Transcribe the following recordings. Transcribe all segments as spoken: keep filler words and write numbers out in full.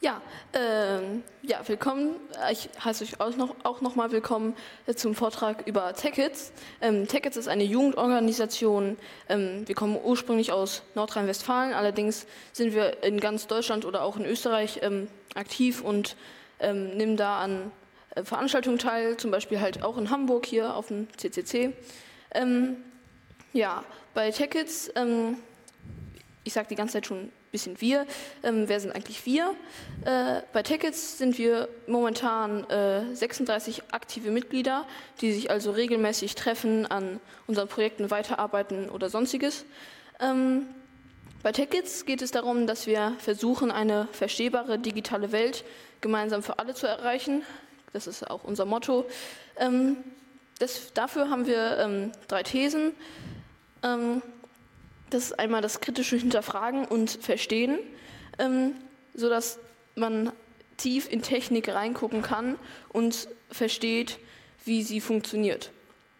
Ja, ähm, ja, willkommen. Ich heiße euch auch noch, auch noch mal willkommen zum Vortrag über TechIts. Ähm, TechIts ist eine Jugendorganisation. Ähm, wir kommen ursprünglich aus Nordrhein-Westfalen, allerdings sind wir in ganz Deutschland oder auch in Österreich ähm, aktiv und ähm, nehmen da an äh, Veranstaltungen teil, zum Beispiel halt auch in Hamburg hier auf dem C C C. Ähm, ja, bei TechIts, ähm, ich sage die ganze Zeit schon ein bisschen wir. Ähm, wer sind eigentlich wir? Äh, bei TechIts sind wir momentan äh, sechsunddreißig aktive Mitglieder, die sich also regelmäßig treffen, an unseren Projekten weiterarbeiten oder sonstiges. Ähm, bei TechIts geht es darum, dass wir versuchen, eine verstehbare digitale Welt gemeinsam für alle zu erreichen. Das ist auch unser Motto. Ähm, das, dafür haben wir ähm, drei Thesen. Ähm, Das ist einmal das kritische Hinterfragen und Verstehen, ähm, sodass man tief in Technik reingucken kann und versteht, wie sie funktioniert.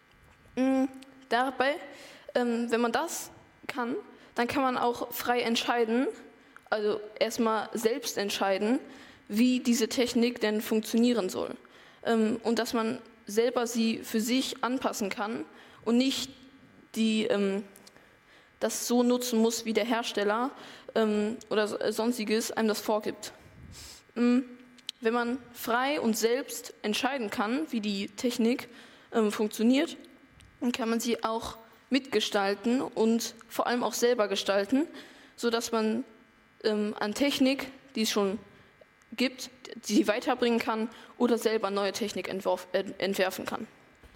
Ähm, dabei, ähm, wenn man das kann, dann kann man auch frei entscheiden, also erstmal selbst entscheiden, wie diese Technik denn funktionieren soll. Ähm, und dass man selber sie für sich anpassen kann und nicht die ähm, das so nutzen muss, wie der Hersteller ähm, oder sonstiges einem das vorgibt. Ähm, wenn man frei und selbst entscheiden kann, wie die Technik ähm, funktioniert, dann kann man sie auch mitgestalten und vor allem auch selber gestalten, sodass man ähm, an Technik, die es schon gibt, die weiterbringen kann oder selber neue Technik entworf, äh, entwerfen kann.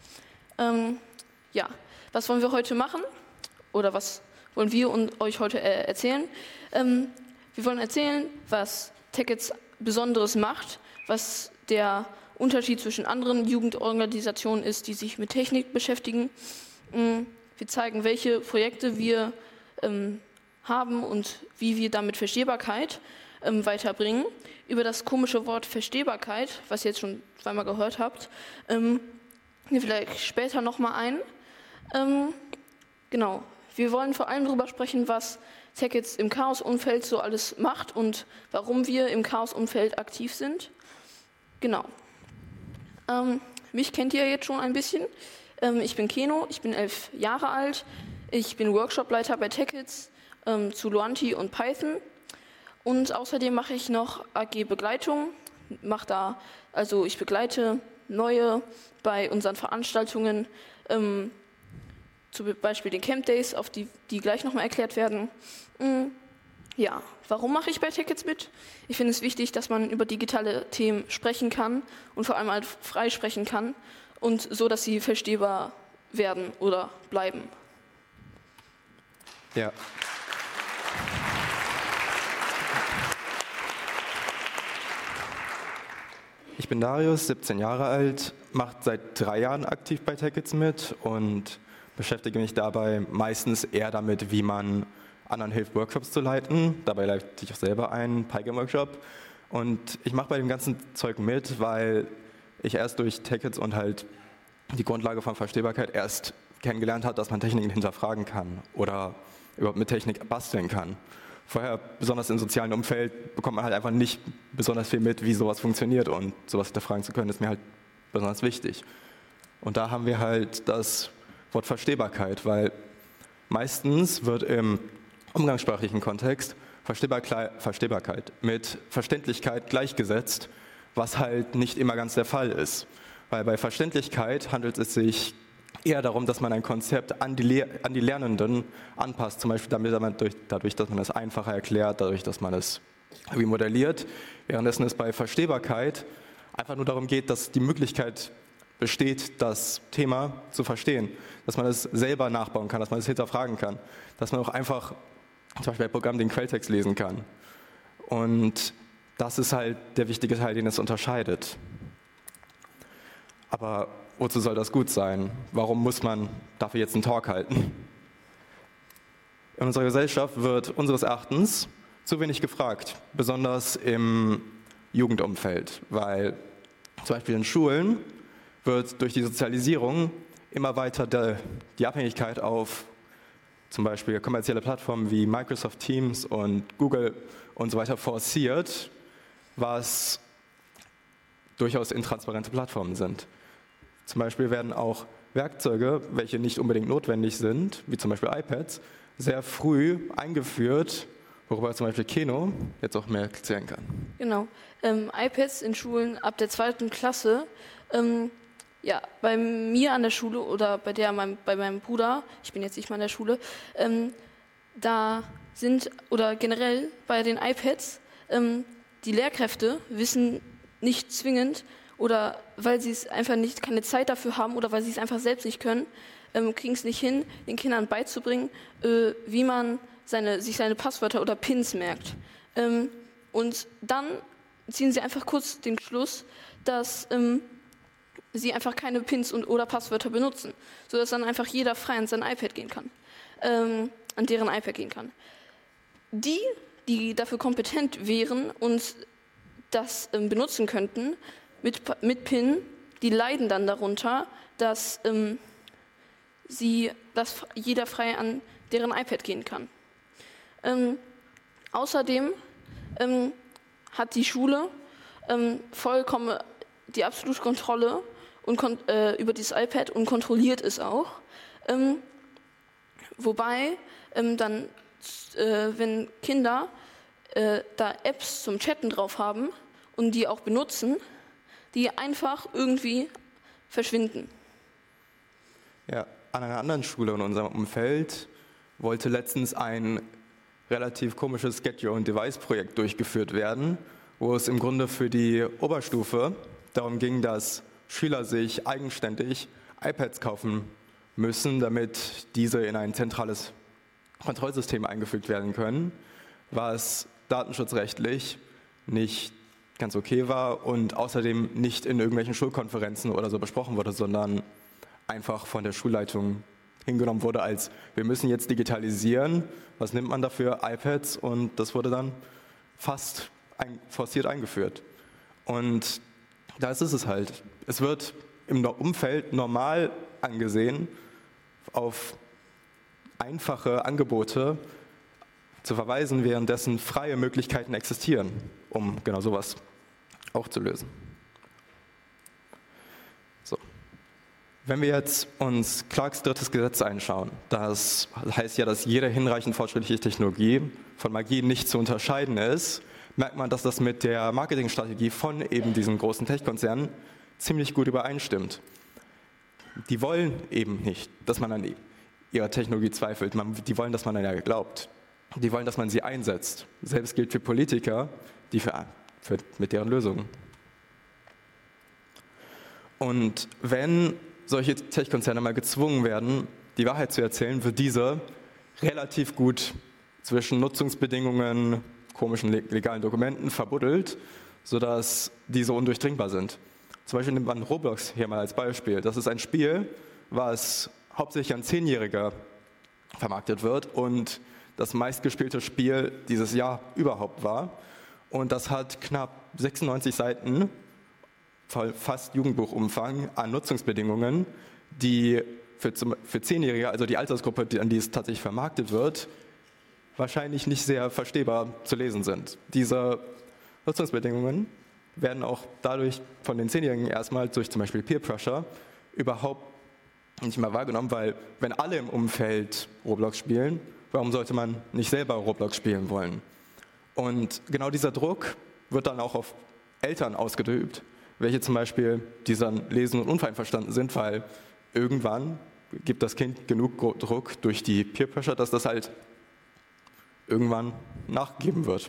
Ähm, ja, was wollen wir heute machen? Oder was wollen wir und euch heute äh, erzählen. Ähm, wir wollen erzählen, was TechIts Besonderes macht, was der Unterschied zwischen anderen Jugendorganisationen ist, die sich mit Technik beschäftigen. Ähm, wir zeigen, welche Projekte wir ähm, haben und wie wir damit Verstehbarkeit ähm, weiterbringen. Über das komische Wort Verstehbarkeit, was ihr jetzt schon zweimal gehört habt, ähm, wir vielleicht später nochmal ein. Ähm, genau. Wir wollen vor allem darüber sprechen, was TechIts im Chaos-Umfeld so alles macht und warum wir im Chaos-Umfeld aktiv sind. Genau. Ähm, mich kennt ihr jetzt schon ein bisschen. Ähm, ich bin Keno, ich bin elf Jahre alt. Ich bin Workshopleiter bei TechIts ähm, zu Loanti und Python. Und außerdem mache ich noch A G-Begleitung. Mache da, also ich begleite Neue bei unseren Veranstaltungen. Ähm, Zum Beispiel den Camp Days, auf die, die gleich nochmal erklärt werden. Ja, warum mache ich bei TechIts mit? Ich finde es wichtig, dass man über digitale Themen sprechen kann und vor allem halt frei sprechen kann und so, dass sie verstehbar werden oder bleiben. Ja. Ich bin Darius, siebzehn Jahre alt, mache seit drei Jahren aktiv bei TechIts mit und beschäftige mich dabei meistens eher damit, wie man anderen hilft, Workshops zu leiten. Dabei leite ich auch selber einen Pygame-Workshop. Und ich mache bei dem ganzen Zeug mit, weil ich erst durch TechIts und halt die Grundlage von Verstehbarkeit erst kennengelernt habe, dass man Techniken hinterfragen kann oder überhaupt mit Technik basteln kann. Vorher, besonders im sozialen Umfeld, bekommt man halt einfach nicht besonders viel mit, wie sowas funktioniert. Und sowas hinterfragen zu können, ist mir halt besonders wichtig. Und da haben wir halt das Wort Verstehbarkeit, weil meistens wird im umgangssprachlichen Kontext Verstehbarkeit mit Verständlichkeit gleichgesetzt, was halt nicht immer ganz der Fall ist. Weil bei Verständlichkeit handelt es sich eher darum, dass man ein Konzept an die, Le- an die Lernenden anpasst, zum Beispiel damit, dadurch, dadurch, dass man es einfacher erklärt, dadurch, dass man es irgendwie modelliert, währenddessen es bei Verstehbarkeit einfach nur darum geht, dass die Möglichkeit besteht, das Thema zu verstehen, dass man es selber nachbauen kann, dass man es hinterfragen kann, dass man auch einfach zum Beispiel bei Programmen den Quelltext lesen kann. Und das ist halt der wichtige Teil, den es unterscheidet. Aber wozu soll das gut sein? Warum muss man dafür jetzt einen Talk halten? In unserer Gesellschaft wird unseres Erachtens zu wenig gefragt, besonders im Jugendumfeld, weil zum Beispiel in Schulen wird durch die Sozialisierung immer weiter der, die Abhängigkeit auf zum Beispiel kommerzielle Plattformen wie Microsoft Teams und Google und so weiter forciert, was durchaus intransparente Plattformen sind. Zum Beispiel werden auch Werkzeuge, welche nicht unbedingt notwendig sind, wie zum Beispiel iPads, sehr früh eingeführt, worüber zum Beispiel Keno jetzt auch mehr erzählen kann. Genau. Ähm, iPads in Schulen ab der zweiten Klasse. Ähm, ja, bei mir an der Schule oder bei der mein, bei meinem Bruder, ich bin jetzt nicht mal an der Schule, ähm, da sind, oder generell bei den iPads, ähm, die Lehrkräfte wissen nicht zwingend, oder weil sie es einfach nicht, keine Zeit dafür haben oder weil sie es einfach selbst nicht können, ähm, kriegen es nicht hin, den Kindern beizubringen, äh, wie man seine, sich seine Passwörter oder Pins merkt. Ähm, und dann ziehen sie einfach kurz den Schluss, dass ähm, sie einfach keine Pins und oder Passwörter benutzen, sodass dann einfach jeder frei an sein iPad gehen kann, ähm, an deren iPad gehen kann. Die, die dafür kompetent wären und das ähm, benutzen könnten mit, mit PIN, die leiden dann darunter, dass ähm, sie, dass jeder frei an deren iPad gehen kann. Ähm, außerdem ähm, hat die Schule ähm, vollkommen die absolute Kontrolle und kon äh, über dieses iPad und kontrolliert es auch. Ähm, wobei ähm, dann, äh, wenn Kinder äh, da Apps zum Chatten drauf haben und die auch benutzen, die einfach irgendwie verschwinden. Ja, an einer anderen Schule in unserem Umfeld wollte letztens ein relativ komisches Get Your Own Device-Projekt durchgeführt werden, wo es im Grunde für die Oberstufe darum ging, dass Schüler sich eigenständig iPads kaufen müssen, damit diese in ein zentrales Kontrollsystem eingefügt werden können, was datenschutzrechtlich nicht ganz okay war und außerdem nicht in irgendwelchen Schulkonferenzen oder so besprochen wurde, sondern einfach von der Schulleitung hingenommen wurde als, wir müssen jetzt digitalisieren, was nimmt man dafür? iPads, und das wurde dann fast ein, forciert eingeführt. Und da ist es halt. Es wird im Umfeld normal angesehen, auf einfache Angebote zu verweisen, währenddessen freie Möglichkeiten existieren, um genau sowas auch zu lösen. So. Wenn wir jetzt uns Clarks drittes Gesetz einschauen, das heißt ja, dass jede hinreichend fortschrittliche Technologie von Magie nicht zu unterscheiden ist, merkt man, dass das mit der Marketingstrategie von eben diesen großen Tech-Konzernen ziemlich gut übereinstimmt. Die wollen eben nicht, dass man an ihrer Technologie zweifelt, die wollen, dass man an ihr glaubt. Die wollen, dass man sie einsetzt. Selbst gilt für Politiker, die für, für, mit deren Lösungen. Und wenn solche Tech-Konzerne mal gezwungen werden, die Wahrheit zu erzählen, wird diese relativ gut zwischen Nutzungsbedingungen, komischen legalen Dokumenten verbuddelt, sodass diese undurchdringbar sind. Zum Beispiel nimmt man Roblox hier mal als Beispiel. Das ist ein Spiel, was hauptsächlich an Zehnjähriger vermarktet wird und das meistgespielte Spiel dieses Jahr überhaupt war. Und das hat knapp sechsundneunzig Seiten, fast Jugendbuchumfang an Nutzungsbedingungen, die für, für Zehnjährige, also die Altersgruppe, an die es tatsächlich vermarktet wird, wahrscheinlich nicht sehr verstehbar zu lesen sind. Diese Nutzungsbedingungen werden auch dadurch von den Zehnjährigen erstmal durch zum Beispiel Peer Pressure überhaupt nicht mehr wahrgenommen, weil wenn alle im Umfeld Roblox spielen, warum sollte man nicht selber Roblox spielen wollen? Und genau dieser Druck wird dann auch auf Eltern ausgeübt, welche zum Beispiel dieser Lesen und uneinverstanden sind, weil irgendwann gibt das Kind genug Druck durch die Peer Pressure, dass das halt irgendwann nachgeben wird.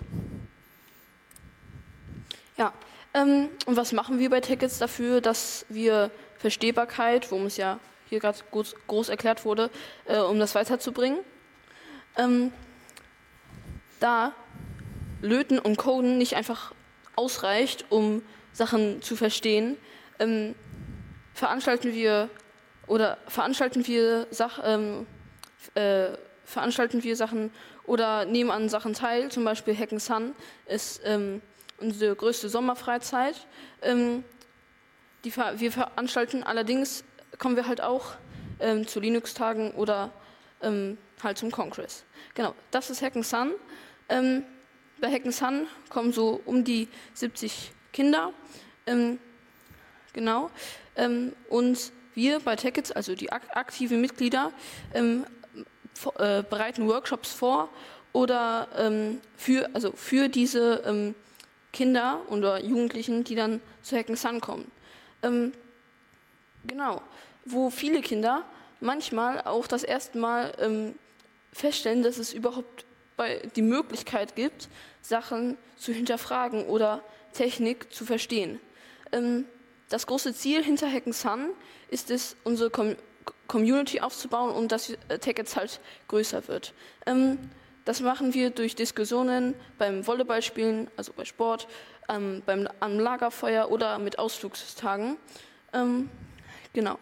Ja, ähm, und was machen wir bei Tickets dafür, dass wir Verstehbarkeit, worum es ja hier gerade groß, groß erklärt wurde, äh, um das weiterzubringen? Ähm, da Löten und Coden nicht einfach ausreicht, um Sachen zu verstehen, ähm, veranstalten wir oder veranstalten wir Sach, ähm, äh, veranstalten wir Sachen oder nehmen an Sachen teil. Zum Beispiel Hack and Sun ist ähm, unsere größte Sommerfreizeit. Ähm, die ver wir veranstalten allerdings kommen wir halt auch ähm, zu Linux-Tagen oder ähm, halt zum Kongress. Genau, das ist Hack and Sun. Ähm, bei Hackensan kommen so um die siebzig Kinder. Ähm, genau. Ähm, und wir bei TechIts, also die ak- aktiven Mitglieder, ähm, vor, äh, bereiten Workshops vor oder ähm, für, also für diese ähm, Kinder oder Jugendlichen, die dann zu Hackensan kommen. Ähm, genau. Wo viele Kinder manchmal auch das erste Mal ähm, feststellen, dass es überhaupt bei, die Möglichkeit gibt, Sachen zu hinterfragen oder Technik zu verstehen. Ähm, das große Ziel hinter Hackensan ist es, unsere Com- Community aufzubauen und dass äh, TechIts halt größer wird. Ähm, das machen wir durch Diskussionen beim Volleyballspielen, also bei Sport, ähm, beim, am Lagerfeuer oder mit Ausflugstagen. Ähm, genau.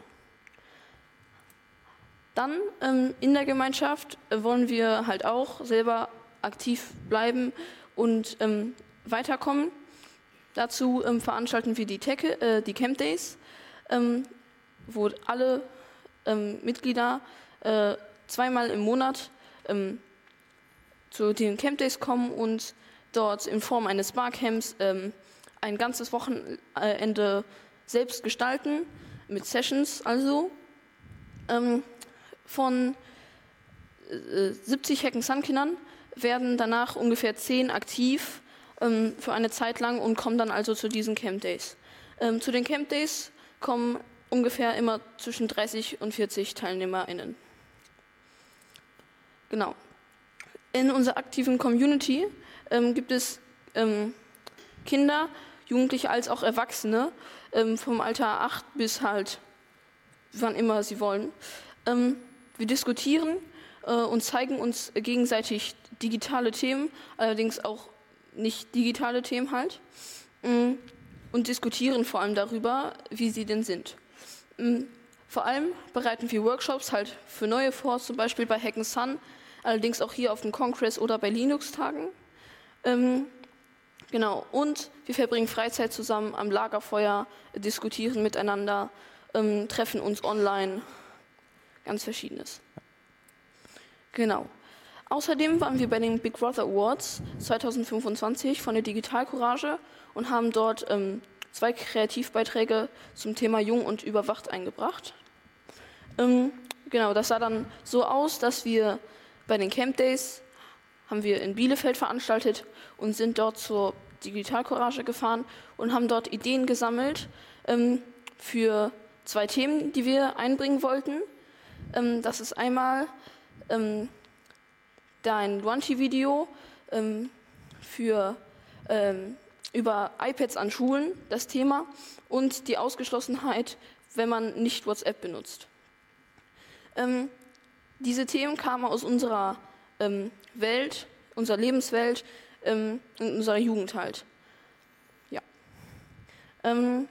Dann ähm, in der Gemeinschaft äh, wollen wir halt auch selber aktiv bleiben und ähm, weiterkommen. Dazu ähm, veranstalten wir die, Tech, äh, die Camp Days, ähm, wo alle ähm, Mitglieder äh, zweimal im Monat ähm, zu den Camp Days kommen und dort in Form eines Barcamps ähm, ein ganzes Wochenende selbst gestalten, mit Sessions also. Ähm, von äh, siebzig Hackensan-Kindern werden danach ungefähr zehn aktiv ähm, für eine Zeit lang und kommen dann also zu diesen Camp Days. Ähm, zu den Camp Days kommen ungefähr immer zwischen dreißig und vierzig TeilnehmerInnen. Genau. In unserer aktiven Community ähm, gibt es ähm, Kinder, Jugendliche als auch Erwachsene ähm, vom Alter acht bis halt wann immer sie wollen. Ähm, wir diskutieren äh, und zeigen uns gegenseitig digitale Themen, allerdings auch nicht digitale Themen halt, ähm, und diskutieren vor allem darüber, wie sie denn sind. Ähm, vor allem bereiten wir Workshops halt für neue vor, zum Beispiel bei Hackensan, allerdings auch hier auf dem Kongress oder bei Linux-Tagen. Ähm, genau, und wir verbringen Freizeit zusammen am Lagerfeuer, diskutieren miteinander, ähm, treffen uns online, ganz Verschiedenes. Genau. Außerdem waren wir bei den Big Brother Awards zwanzig fünfundzwanzig von der Digital Courage und haben dort ähm, zwei Kreativbeiträge zum Thema Jung und Überwacht eingebracht. Ähm, genau, das sah dann so aus, dass wir bei den Camp Days haben wir in Bielefeld veranstaltet und sind dort zur Digital Courage gefahren und haben dort Ideen gesammelt ähm, für zwei Themen, die wir einbringen wollten. Ähm, das ist einmal ähm, dein Luanti-Video ähm, für ähm, über iPads an Schulen, das Thema, und die Ausgeschlossenheit, wenn man nicht WhatsApp benutzt. Ähm, diese Themen kamen aus unserer ähm, Welt, unserer Lebenswelt, ähm, in unserer Jugend halt. Ja. Ähm,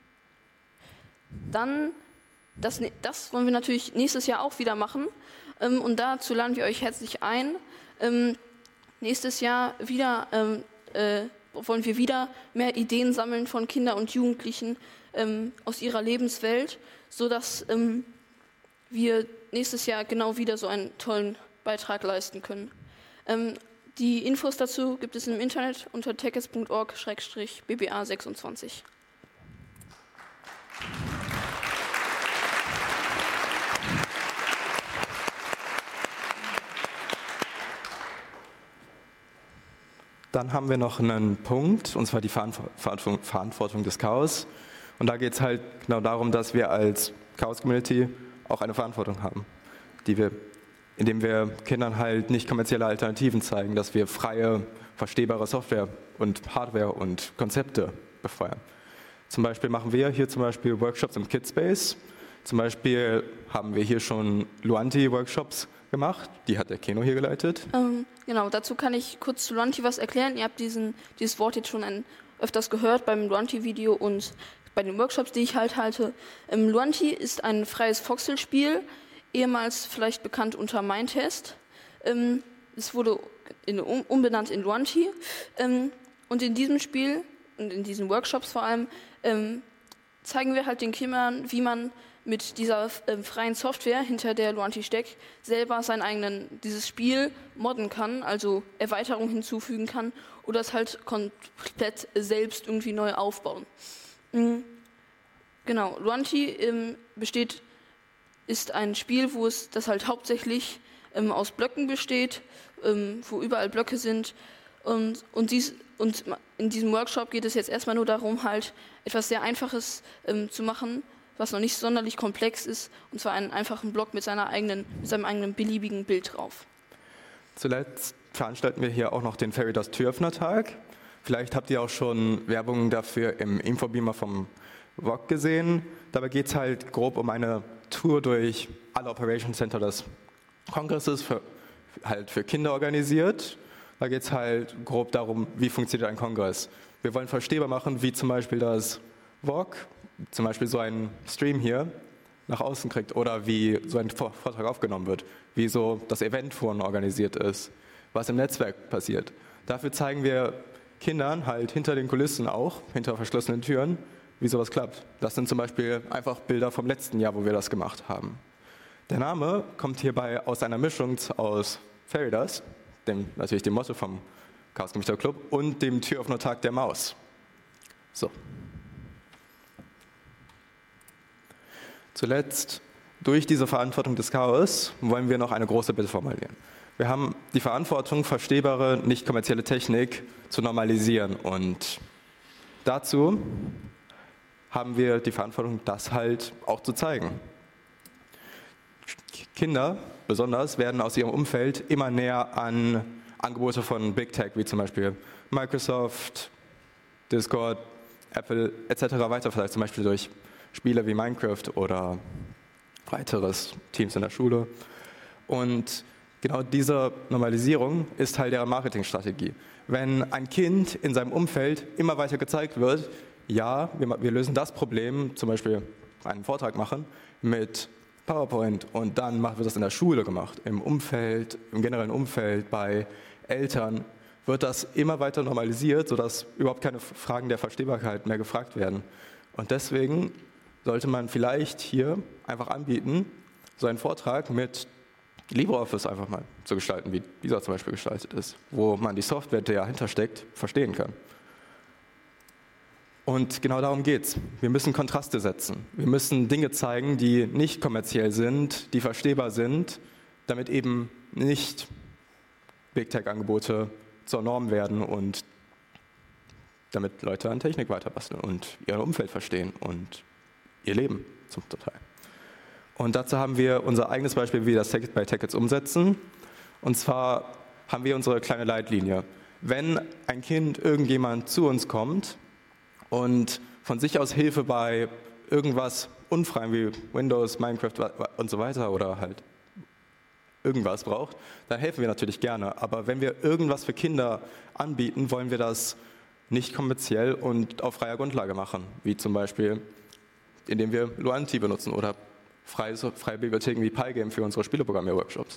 Dann, das, das wollen wir natürlich nächstes Jahr auch wieder machen. Ähm, und dazu laden wir euch herzlich ein. Ähm, nächstes Jahr wieder ähm, äh, wollen wir wieder mehr Ideen sammeln von Kindern und Jugendlichen ähm, aus ihrer Lebenswelt, sodass ähm, wir nächstes Jahr genau wieder so einen tollen Beitrag leisten können. Ähm, die Infos dazu gibt es im Internet unter techits punkt org slash b b a sechsundzwanzig. Dann haben wir noch einen Punkt, und zwar die Verantwortung, Verantwortung des Chaos. Und da geht es halt genau darum, dass wir als Chaos-Community auch eine Verantwortung haben, die wir, indem wir Kindern halt nicht kommerzielle Alternativen zeigen, dass wir freie, verstehbare Software und Hardware und Konzepte befeuern. Zum Beispiel machen wir hier zum Beispiel Workshops im Kidspace. Zum Beispiel haben wir hier schon Luanti-Workshops gemacht, die hat der Keno hier geleitet. Ähm, genau, dazu kann ich kurz zu Luanti was erklären. Ihr habt diesen, dieses Wort jetzt schon ein, öfters gehört beim Luanti-Video und bei den Workshops, die ich halt halte. Ähm, Luanti ist ein freies Voxel-Spiel, ehemals vielleicht bekannt unter Mindtest. Ähm, es wurde in, um, umbenannt in Luanti. Ähm, und in diesem Spiel und in diesen Workshops vor allem ähm, zeigen wir halt den Kindern, wie man mit dieser äh, freien Software, hinter der Luanti steckt, selber sein eigenen, dieses Spiel modden kann, also Erweiterungen hinzufügen kann oder es halt komplett selbst irgendwie neu aufbauen. Mhm. Genau, Luanti ähm, besteht, ist ein Spiel, wo es das halt hauptsächlich ähm, aus Blöcken besteht, ähm, wo überall Blöcke sind und, und, dies, und in diesem Workshop geht es jetzt erstmal nur darum, halt etwas sehr Einfaches ähm, zu machen, was noch nicht sonderlich komplex ist, und zwar einen einfachen Block mit, seiner eigenen, mit seinem eigenen beliebigen Bild drauf. Zuletzt veranstalten wir hier auch noch den Fairy-Dust Türöffner-Tag. Vielleicht habt ihr auch schon Werbung dafür im Infobeamer vom W O C gesehen. Dabei geht es halt grob um eine Tour durch alle Operation Center des Kongresses, für, halt für Kinder organisiert. Da geht es halt grob darum, wie funktioniert ein Kongress. Wir wollen verstehbar machen, wie zum Beispiel das W O C zum Beispiel so einen Stream hier nach außen kriegt oder wie so ein Vortrag aufgenommen wird, wie so das Event vorne organisiert ist, was im Netzwerk passiert. Dafür zeigen wir Kindern halt hinter den Kulissen auch, hinter verschlossenen Türen, wie sowas klappt. Das sind zum Beispiel einfach Bilder vom letzten Jahr, wo wir das gemacht haben. Der Name kommt hierbei aus einer Mischung aus Fairy-Dust, dem, natürlich dem Motto vom Chaos Computer Club, und dem Türöffner-Tag der Maus. So. Zuletzt, durch diese Verantwortung des Chaos, wollen wir noch eine große Bitte formulieren. Wir haben die Verantwortung, verstehbare, nicht kommerzielle Technik zu normalisieren. Und dazu haben wir die Verantwortung, das halt auch zu zeigen. Kinder, besonders, werden aus ihrem Umfeld immer näher an Angebote von Big Tech, wie zum Beispiel Microsoft, Discord, Apple et cetera weiterverteilt, zum Beispiel durch Spiele wie Minecraft oder weiteres Teams in der Schule. Und genau diese Normalisierung ist Teil deren Marketingstrategie. Wenn ein Kind in seinem Umfeld immer weiter gezeigt wird, ja, wir, wir lösen das Problem, zum Beispiel einen Vortrag machen, mit PowerPoint und dann wird das in der Schule gemacht, im Umfeld, im generellen Umfeld, bei Eltern, wird das immer weiter normalisiert, sodass überhaupt keine Fragen der Verstehbarkeit mehr gefragt werden. Und deswegen sollte man vielleicht hier einfach anbieten, so einen Vortrag mit LibreOffice einfach mal zu gestalten, wie dieser zum Beispiel gestaltet ist, wo man die Software, die dahinter steckt, verstehen kann. Und genau darum geht's. Wir müssen Kontraste setzen. Wir müssen Dinge zeigen, die nicht kommerziell sind, die verstehbar sind, damit eben nicht Big Tech-Angebote zur Norm werden und damit Leute an Technik weiterbasteln und ihr Umfeld verstehen und ihr Leben zum Teil. Und dazu haben wir unser eigenes Beispiel, wie wir das bei Tackets umsetzen. Und zwar haben wir unsere kleine Leitlinie. Wenn ein Kind, irgendjemand zu uns kommt und von sich aus Hilfe bei irgendwas Unfreiem wie Windows, Minecraft und so weiter oder halt irgendwas braucht, dann helfen wir natürlich gerne. Aber wenn wir irgendwas für Kinder anbieten, wollen wir das nicht kommerziell und auf freier Grundlage machen, wie zum Beispiel indem wir Luanti benutzen oder freie, freie Bibliotheken wie Pygame für unsere Spieleprogrammierworkshops.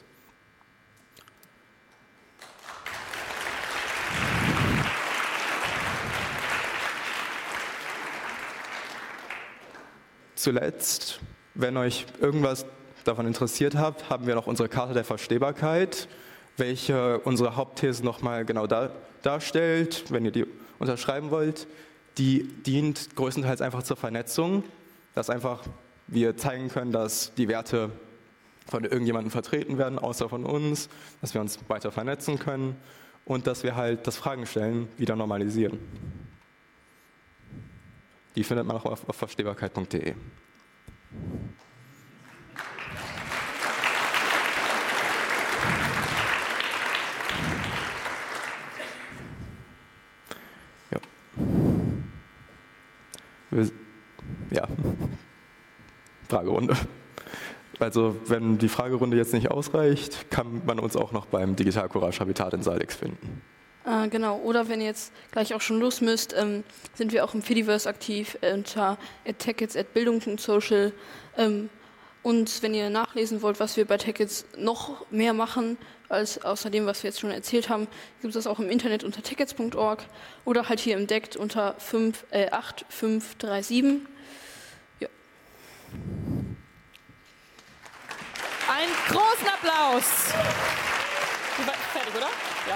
Zuletzt, wenn euch irgendwas davon interessiert habt, haben wir noch unsere Karte der Verstehbarkeit, welche unsere Hauptthese nochmal genau da, darstellt, wenn ihr die unterschreiben wollt. Die dient größtenteils einfach zur Vernetzung, dass einfach wir zeigen können, dass die Werte von irgendjemandem vertreten werden, außer von uns, dass wir uns weiter vernetzen können und dass wir halt das Fragenstellen wieder normalisieren. Die findet man auch auf, auf verstehbarkeit punkt de. Ja. Ja. Fragerunde. Also wenn die Fragerunde jetzt nicht ausreicht, kann man uns auch noch beim Digital Courage Habitat in Salix finden. Äh, genau, oder wenn ihr jetzt gleich auch schon los müsst, ähm, sind wir auch im Fediverse aktiv unter at tackets at bildung punkt social. Ähm, und wenn ihr nachlesen wollt, was wir bei Tackets noch mehr machen, als außer dem, was wir jetzt schon erzählt haben, gibt es das auch im Internet unter tackets punkt org oder halt hier im D E C T unter acht fünf drei sieben. Ja. großen Applaus. Fertig, oder? Ja.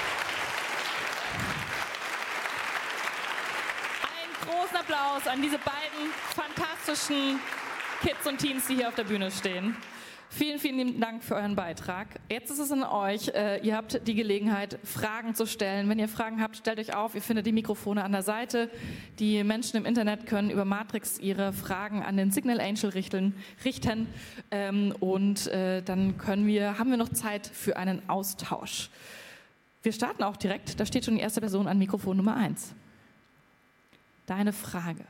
Einen großen Applaus an diese beiden fantastischen Kids und Teens, die hier auf der Bühne stehen. Vielen, vielen lieben Dank für euren Beitrag. Jetzt ist es an euch. Äh, ihr habt die Gelegenheit, Fragen zu stellen. Wenn ihr Fragen habt, stellt euch auf. Ihr findet die Mikrofone an der Seite. Die Menschen im Internet können über Matrix ihre Fragen an den Signal Angel richten. richten. Ähm, und äh, dann können wir, haben wir noch Zeit für einen Austausch. Wir starten auch direkt. Da steht schon die erste Person an Mikrofon Nummer eins. Deine Frage.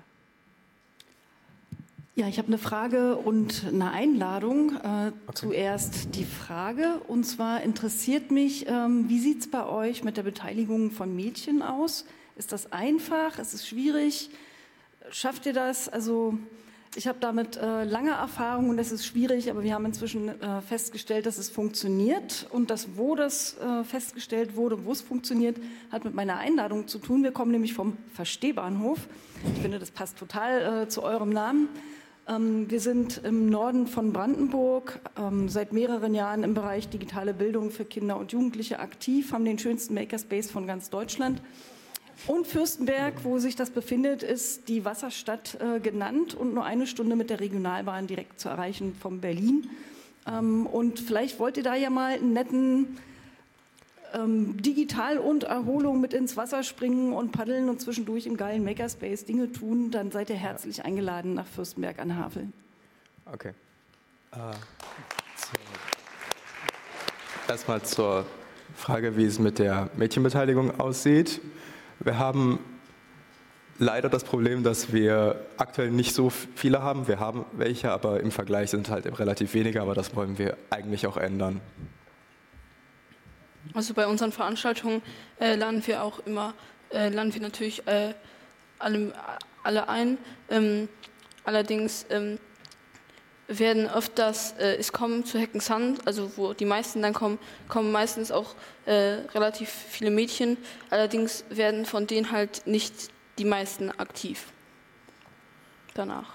Ja, ich habe eine Frage und eine Einladung. Äh, okay. Zuerst die Frage, und zwar interessiert mich, ähm, wie sieht es bei euch mit der Beteiligung von Mädchen aus? Ist das einfach? Ist es schwierig? Schafft ihr das? Also ich habe damit äh, lange Erfahrung und es ist schwierig, aber wir haben inzwischen äh, festgestellt, dass es funktioniert. Und das, wo das äh, festgestellt wurde, wo es funktioniert, hat mit meiner Einladung zu tun. Wir kommen nämlich vom Verstehbahnhof. Ich finde, das passt total äh, zu eurem Namen. Wir sind im Norden von Brandenburg, seit mehreren Jahren im Bereich digitale Bildung für Kinder und Jugendliche aktiv, haben den schönsten Makerspace von ganz Deutschland. Und Fürstenberg, wo sich das befindet, ist die Wasserstadt genannt und nur eine Stunde mit der Regionalbahn direkt zu erreichen von Berlin. Und vielleicht wollt ihr da ja mal einen netten Ähm, digital und Erholung mit ins Wasser springen und paddeln und zwischendurch im geilen Makerspace Dinge tun, dann seid ihr herzlich eingeladen nach Fürstenberg an Havel. Okay. Äh, so. Erstmal zur Frage, wie es mit der Mädchenbeteiligung aussieht. Wir haben leider das Problem, dass wir aktuell nicht so viele haben. Wir haben welche, aber im Vergleich sind halt relativ wenige, aber das wollen wir eigentlich auch ändern. Also bei unseren Veranstaltungen äh, laden wir auch immer, äh, laden wir natürlich äh, alle, alle ein. Ähm, allerdings ähm, werden öfters, äh, es kommen zu Hacken Sun, also wo die meisten dann kommen, kommen meistens auch äh, relativ viele Mädchen. Allerdings werden von denen halt nicht die meisten aktiv danach.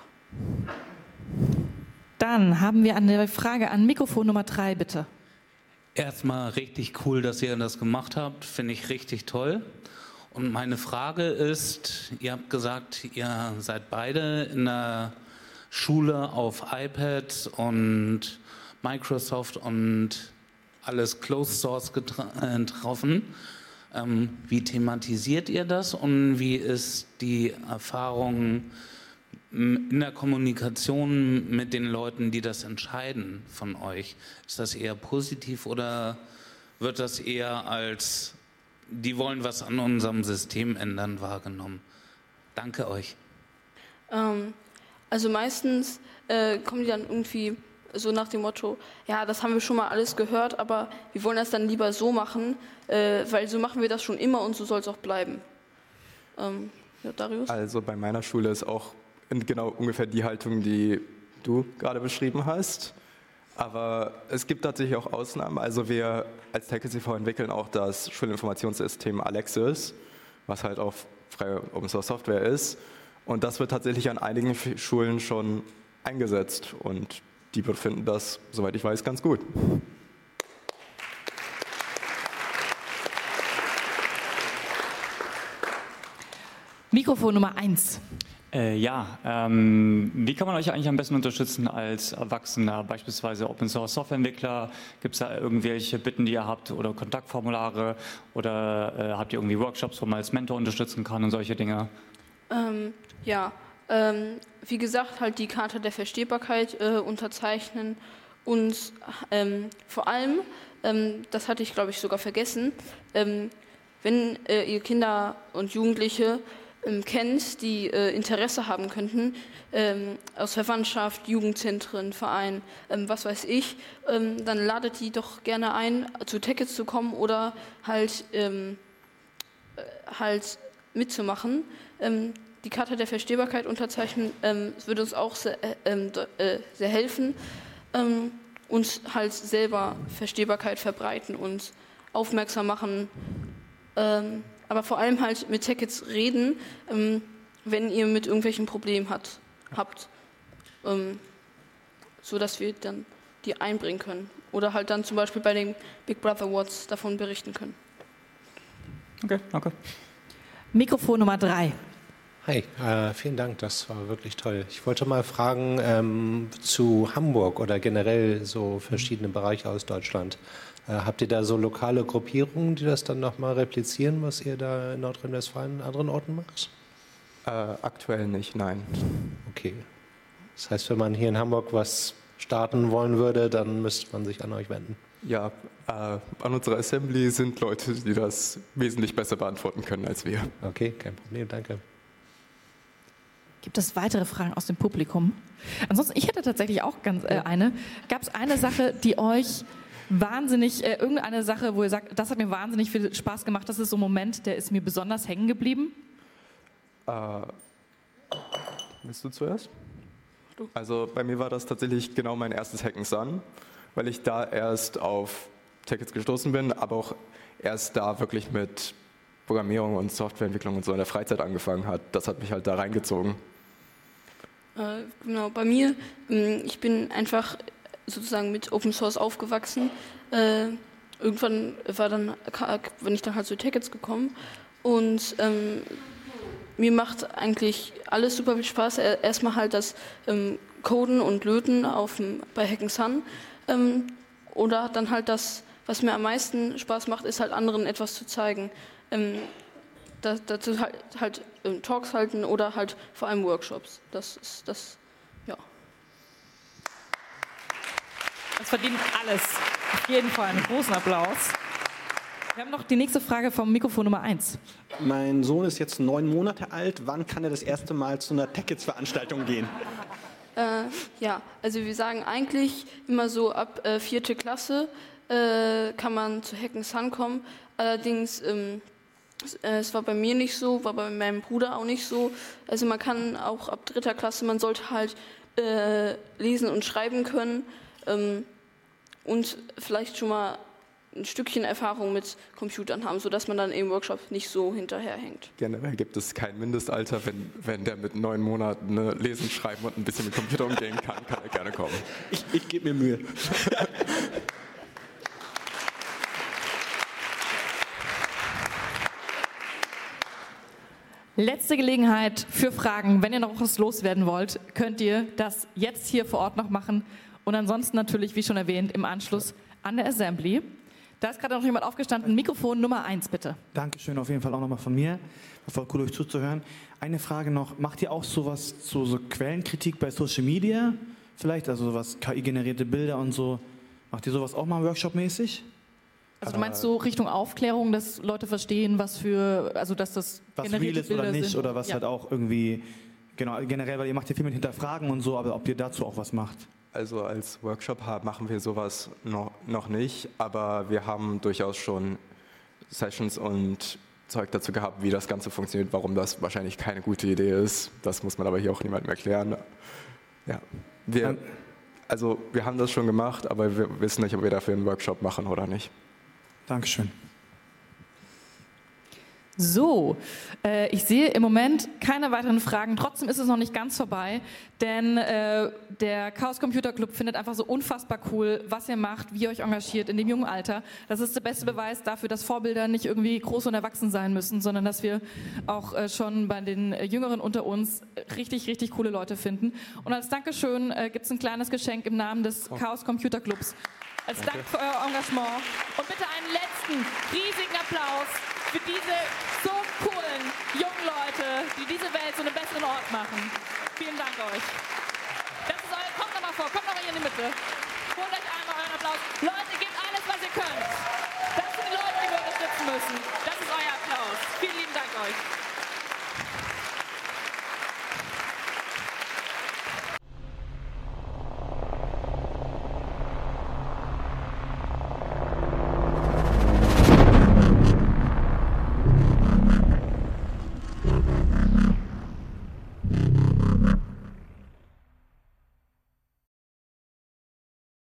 Dann haben wir eine Frage an Mikrofon Nummer drei, bitte. Erstmal richtig cool, dass ihr das gemacht habt, finde ich richtig toll. Und meine Frage ist, ihr habt gesagt, ihr seid beide in der Schule auf iPads und Microsoft und alles Closed Source getroffen. Ähm, wie thematisiert ihr das und wie ist die Erfahrung in der Kommunikation mit den Leuten, die das entscheiden von euch? Ist das eher positiv oder wird das eher als, die wollen was an unserem System ändern, wahrgenommen? Danke euch. Ähm, also meistens äh, kommen die dann irgendwie so nach dem Motto, ja, das haben wir schon mal alles gehört, aber wir wollen das dann lieber so machen, äh, weil so machen wir das schon immer und so soll es auch bleiben. Ähm, ja, Darius? Also bei meiner Schule ist auch genau ungefähr die Haltung, die du gerade beschrieben hast. Aber es gibt tatsächlich auch Ausnahmen. Also wir als TechEd e V entwickeln auch das Schulinformationssystem Alexis, was halt auch freie Open Source Software ist. Und das wird tatsächlich an einigen Schulen schon eingesetzt. Und die befinden das, soweit ich weiß, ganz gut. Mikrofon Nummer eins. Äh, ja, ähm, wie kann man euch eigentlich am besten unterstützen als Erwachsener, beispielsweise Open Source Softwareentwickler? Gibt es da irgendwelche Bitten, die ihr habt oder Kontaktformulare oder äh, habt ihr irgendwie Workshops, wo man als Mentor unterstützen kann und solche Dinge? Ähm, ja, ähm, wie gesagt, halt die Charta der Verstehbarkeit äh, unterzeichnen und ähm, vor allem, ähm, das hatte ich glaube ich sogar vergessen, ähm, wenn äh, ihr Kinder und Jugendliche ähm, kennt, die äh, Interesse haben könnten, ähm, aus Verwandtschaft, Jugendzentren, Verein, ähm, was weiß ich, ähm, dann ladet die doch gerne ein, zu TechEd zu kommen oder halt, ähm, halt mitzumachen. Ähm, die Charta der Verstehbarkeit unterzeichnen, ähm, würde uns auch sehr, äh, äh, sehr helfen, ähm, uns halt selber Verstehbarkeit verbreiten und aufmerksam machen, ähm, aber vor allem halt mit TechEds reden, ähm, wenn ihr mit irgendwelchen Problemen hat, habt, ähm, so dass wir dann die einbringen können oder halt dann zum Beispiel bei den Big Brother Awards davon berichten können. Okay, danke. Mikrofon Nummer drei. Hi, äh, vielen Dank, das war wirklich toll. Ich wollte mal fragen ähm, zu Hamburg oder generell so verschiedene Bereiche aus Deutschland. Äh, habt ihr da so lokale Gruppierungen, die das dann nochmal replizieren, was ihr da in Nordrhein-Westfalen an anderen Orten macht? Äh, aktuell nicht, nein. Okay. Das heißt, wenn man hier in Hamburg was starten wollen würde, dann müsste man sich an euch wenden. Ja, äh, an unserer Assembly sind Leute, die das wesentlich besser beantworten können als wir. Okay, kein Problem, danke. Gibt es weitere Fragen aus dem Publikum? Ansonsten, ich hätte tatsächlich auch ganz äh, eine. Gab es eine Sache, die euch wahnsinnig, äh, irgendeine Sache, wo ihr sagt, das hat mir wahnsinnig viel Spaß gemacht, das ist so ein Moment, der ist mir besonders hängen geblieben? Äh, willst du zuerst? Also bei mir war das tatsächlich genau mein erstes Hack and Sun, weil ich da erst auf Tickets gestoßen bin, aber auch erst da wirklich mit Programmierung und Softwareentwicklung und so in der Freizeit angefangen hat. Das hat mich halt da reingezogen. Äh, genau, bei mir, ich bin einfach sozusagen mit Open Source aufgewachsen. Äh, irgendwann war dann, bin ich dann halt zu Tickets gekommen und ähm, mir macht eigentlich alles super viel Spaß. Erstmal halt das ähm, Coden und Löten auf dem, bei Hack and Sun ähm, oder dann halt das, was mir am meisten Spaß macht, ist halt anderen etwas zu zeigen. Ähm, da, dazu halt, halt ähm, Talks halten oder halt vor allem Workshops. Das ist das, ja. Das verdient alles. Auf jeden Fall einen großen Applaus. Wir haben noch die nächste Frage vom Mikrofon Nummer eins. Mein Sohn ist jetzt neun Monate alt. Wann kann er das erste Mal zu einer Tickets-Veranstaltung gehen? Äh, ja, also wir sagen eigentlich immer so ab äh, vierte Klasse äh, kann man zu Hack and Sun kommen. Allerdings ähm, es war bei mir nicht so, war bei meinem Bruder auch nicht so. Also man kann auch ab dritter Klasse, man sollte halt äh, lesen und schreiben können ähm, und vielleicht schon mal ein Stückchen Erfahrung mit Computern haben, sodass man dann im Workshop nicht so hinterherhängt. Generell gibt es kein Mindestalter. Wenn, wenn der mit neun Monaten ne, lesen, schreiben und ein bisschen mit Computer umgehen kann, kann er gerne kommen. Ich, ich gebe mir Mühe. Letzte Gelegenheit für Fragen. Wenn ihr noch was loswerden wollt, könnt ihr das jetzt hier vor Ort noch machen und ansonsten natürlich, wie schon erwähnt, im Anschluss an der Assembly. Da ist gerade noch jemand aufgestanden. Mikrofon Nummer eins, bitte. Dankeschön, auf jeden Fall auch nochmal von mir. War voll cool, euch zuzuhören. Eine Frage noch, macht ihr auch sowas zu so Quellenkritik bei Social Media? Vielleicht, also sowas K I-generierte Bilder und so. Macht ihr sowas auch mal workshopmäßig? Also du meinst so Richtung Aufklärung, dass Leute verstehen, was für, also dass das was generierte real ist Bilder oder nicht, sind. oder was ja. halt auch irgendwie, genau, generell, weil ihr macht ja viel mit Hinterfragen und so, aber ob ihr dazu auch was macht? Also als Workshop machen wir sowas noch, noch nicht, aber wir haben durchaus schon Sessions und Zeug dazu gehabt, wie das Ganze funktioniert, warum das wahrscheinlich keine gute Idee ist. Das muss man aber hier auch niemandem erklären. Ja, wir, also wir haben das schon gemacht, aber wir wissen nicht, ob wir dafür einen Workshop machen oder nicht. Dankeschön. So, äh, ich sehe im Moment keine weiteren Fragen. Trotzdem ist es noch nicht ganz vorbei, denn äh, der Chaos Computer Club findet einfach so unfassbar cool, was ihr macht, wie ihr euch engagiert in dem jungen Alter. Das ist der beste Beweis dafür, dass Vorbilder nicht irgendwie groß und erwachsen sein müssen, sondern dass wir auch äh, schon bei den äh, Jüngeren unter uns richtig, richtig coole Leute finden. Und als Dankeschön äh, gibt es ein kleines Geschenk im Namen des oh. Chaos Computer Clubs. Als Dank für euer Engagement und bitte einen letzten riesigen Applaus für diese so coolen jungen Leute, die diese Welt zu einem besseren Ort machen. Vielen Dank euch. Das ist euer, kommt nochmal vor, kommt nochmal hier in die Mitte. Holt euch einmal euren Applaus. Leute, gebt alles, was ihr könnt.